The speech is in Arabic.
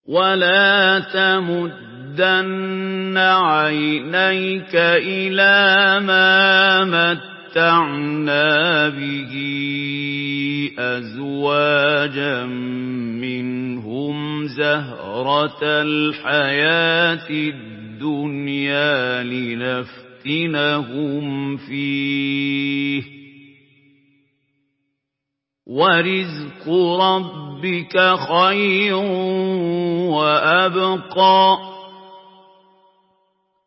ولا تمدن عينيك إلى ما متعنا به أزواجا منهم زهرة الحياة الدنيا لنفتنهم فيه ورزق ربك خير وأبقى